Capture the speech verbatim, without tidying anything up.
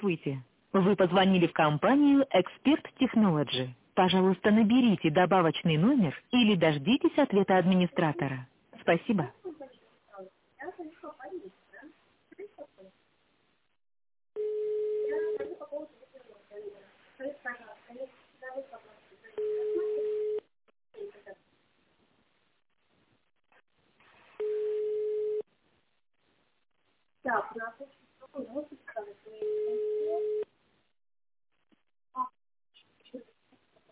Здравствуйте. Вы позвонили в компанию Expert Technology. Пожалуйста, наберите добавочный номер или дождитесь ответа администратора. Спасибо.